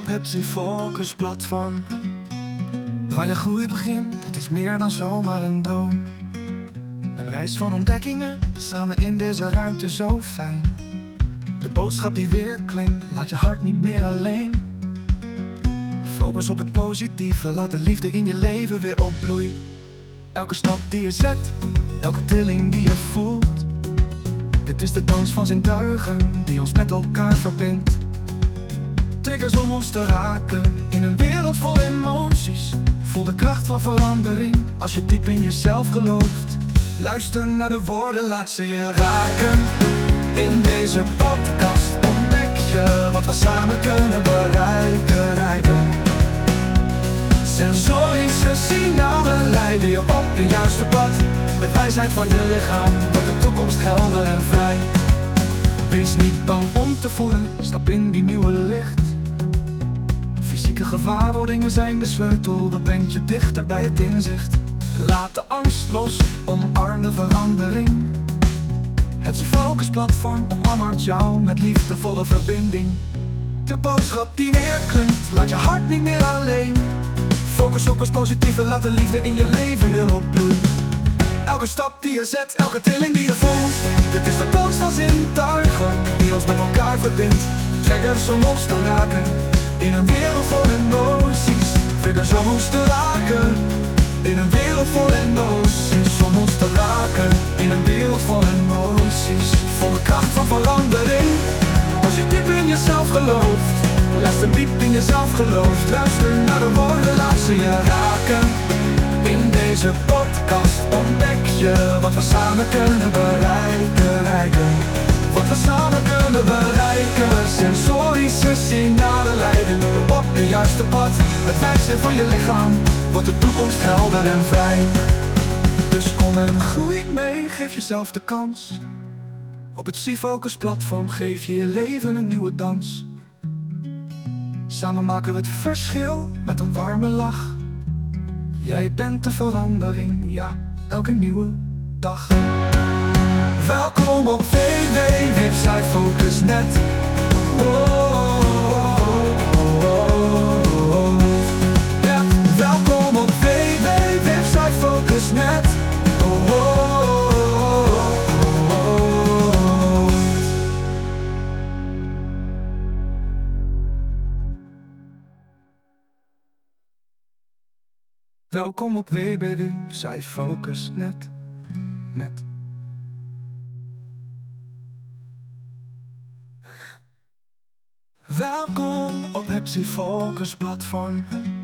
op Hepsi Focus platform. Waar je groei begint, het is meer dan zomaar een droom. Een reis van ontdekkingen, samen in deze ruimte zo fijn. De boodschap die weer klinkt, laat je hart niet meer alleen. Focus op het positieve, laat de liefde in je leven weer opbloeien. Elke stap die je zet, elke trilling die je voelt. Dit is de dans van zintuigen die ons met elkaar verbindt. Triggers om ons te raken, in een wereld vol emoties. Voel de kracht van verandering, als je diep in jezelf gelooft. Luister naar de woorden, laat ze je raken. In deze podcast ontdek je wat we samen kunnen bereiken. Sensorische signalen leiden je op de juiste pad. Met wijsheid van je lichaam wordt de toekomst helder en vrij. Wees niet bang om te voelen, stap in die nieuwe licht. Fysieke gewaarwordingen zijn de sleutel, dat brengt je dichter bij het inzicht. Laat de angst los, omarm de verandering. Het Focus platform omarmt jou met liefdevolle verbinding. De boodschap die weer klinkt, laat je hart niet meer alleen. Focus op het positieve, laat de liefde in je leven weer opbloeien. Elke stap die je zet, elke trilling die je voelt. Dit is de toast van zintuigen die ons met elkaar verbindt. Triggers om ons te raken, in een wereld vol emoties. Triggers om ons te raken, in een wereld vol emoties. Om ons te raken, in een wereld vol emoties. Vol de kracht van verandering, als je diep in jezelf gelooft. Luister diep in jezelf gelooft. Luister naar de woorden, laat ze je raken. In deze podcast ontdek je wat we samen kunnen bereiken. Wat we samen kunnen bereiken. Sensorische signalen leiden op de juiste pad. Het wijsheid van je lichaam wordt de toekomst helder en vrij. Dus kom en groei mee, geef jezelf de kans. Op het Focus platform geef je je leven een nieuwe dans. Samen maken we het verschil met een warme lach. Jij bent de verandering, ja, elke nieuwe dag. Welkom op www.focus.net. Ja, welkom op www.focus.net. Welkom op www.focus.net. Welkom op Hepsi Focus platform.